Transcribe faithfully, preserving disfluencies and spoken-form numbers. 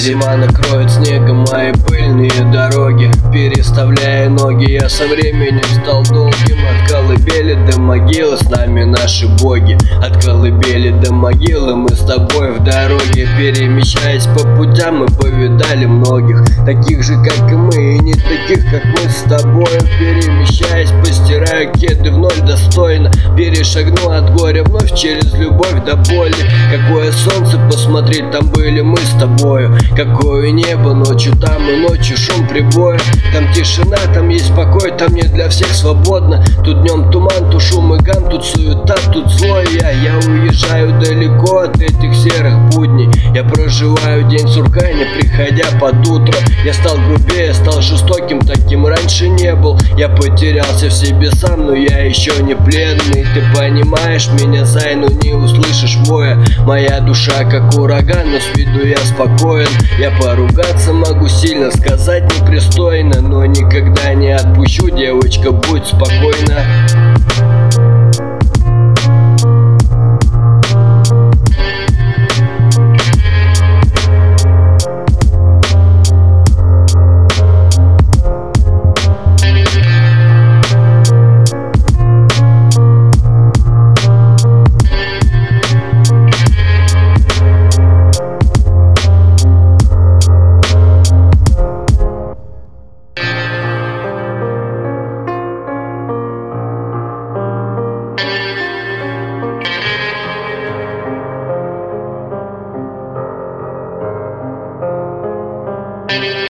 Зима накроет снегом мои пыльные дороги, переставляя ноги, я со временем стал долгим. От колыбели до могилы с нами наши боги, от колыбели до могилы мы с тобой в дороге. Перемещаясь по путям, мы повидали многих, таких же, как и мы, и не таких, как мы с тобой. Перемещаясь, постираю кеды вновь достойно, перешагну от горя вновь через любовь до боли. Какое солнце посмотреть, там были мы с тобою, какое небо ночью, там и ночью шум прибоя. Там тишина, там есть покой, там не для всех свободно. Тут днем туман, тут шум и гам, тут суета, тут злой я. Я уезжаю далеко от этих серых будней, я проживаю день сурка, не приходя под утро. Я стал грубее, стал жестоким, таким раньше не был. Я потерялся в себе сам, но я еще не пленный. Ты понимаешь меня, зай, но не услышишь воя. Моя душа как ураган, но с виду я спокоен. Я поругаться могу сильно, сказать непристойно, но никогда не отпущу, девочка, будь спокойна.